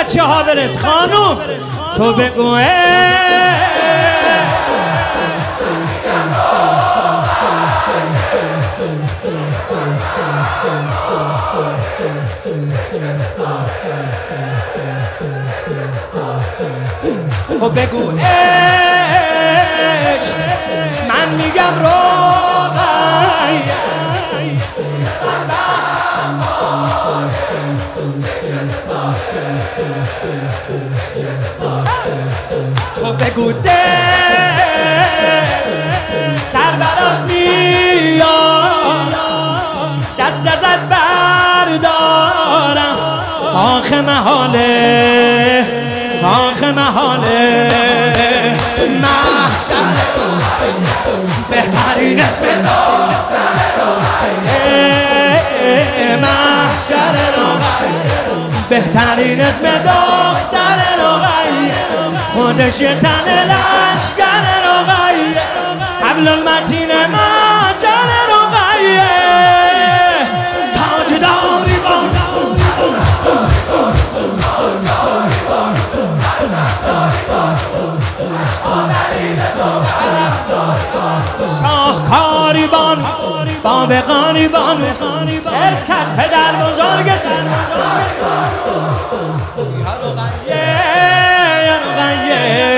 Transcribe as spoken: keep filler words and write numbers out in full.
بچه ها برس. خانوم تو بگو تو بگو عشق، من میگم روغن. تو بگو ده سر برات میاد، دست ازت بردارم. آخه محاله، آخه محاله، محشر بهترین اسم محشر بهترین اسم دختر رقیه، خودش تن لشکر رقیه، حبل المتین مهجر رقیه، تاجداری بان شاهکاری بان باب غریبان، ارسد پدر بزرگتن. یا رقیه یا رقیه